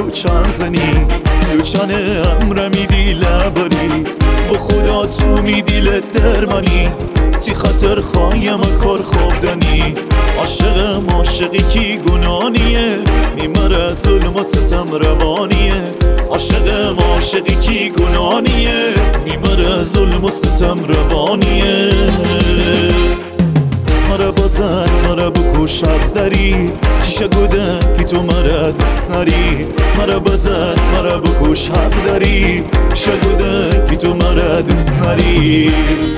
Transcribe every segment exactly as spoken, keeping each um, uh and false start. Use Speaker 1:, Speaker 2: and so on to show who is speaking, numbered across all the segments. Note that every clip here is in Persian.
Speaker 1: لوچان زنی لوچان امر میدی لبری و خدا تو میدی لدرمانی تی خاطر خوایم کار خوب دنی عاشقم عاشقی کی گنانیه میمره ظلم و ستم روانیه عاشقم عاشقی کی گنانیه میمره ظلم و ستم روانیه مرا بازن مرا بکش حق داری چیشه گوده که تو مرا دوست داری مرا بازن مرا بکش حق داری چیشه گوده که تو مرا دوست داری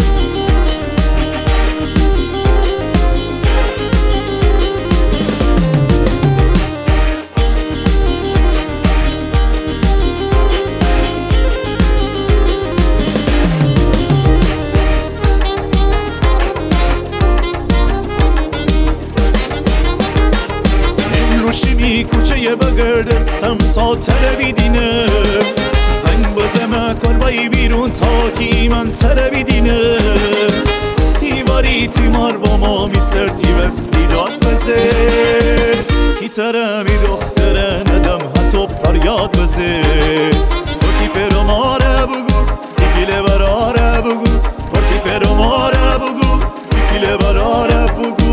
Speaker 1: کوچه بگردستم تا تلویدینه زنگ بزمه کلبایی بیرون تا کی من تلویدینه ایواری تیمار با ما میسرتی و سیداد بزه کی تره می دختره ندم حتی فریاد بزه پرتی پیرو ماره بگو زیگیله براره بگو پرتی پیرو ماره بگو زیگیله براره بگو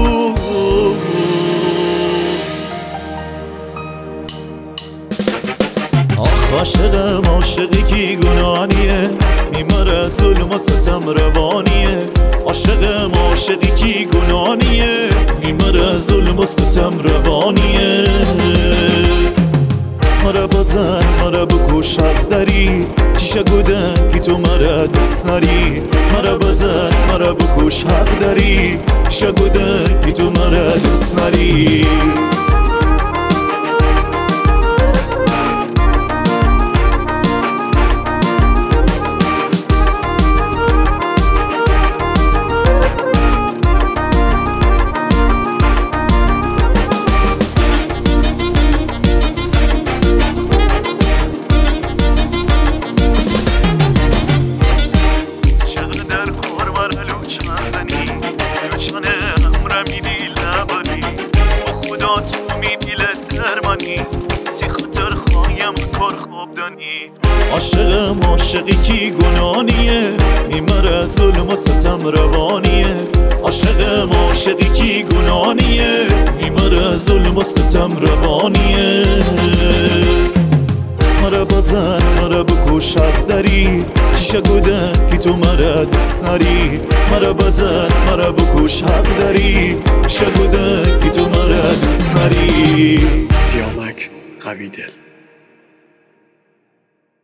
Speaker 1: عاشقم عاشقی کی گناهیه میمره ظلم و ستم روانیه عاشقم عاشقی کی گناهیه میمره ظلم و ستم روانیه مرا بازن مرا بکش حق داری چیشه گوده که تو مرا دوست داری مرا بازن مرا بکش حق داری چیشه گوده که تو مرا دوست داری عاشقم عاشقی کی گناهیه میمره ظلم و ستم روانیه عاشقم عاشقی کی گناهیه میمره ظلم و ستم روانیه مرا بازن مرا بکش حق داری چیشه گوده که تو مرا دوست داری مرا بازن مرا بکش حق داری چیشه گوده که تو مرا دوست داری
Speaker 2: سیامک قوی دل.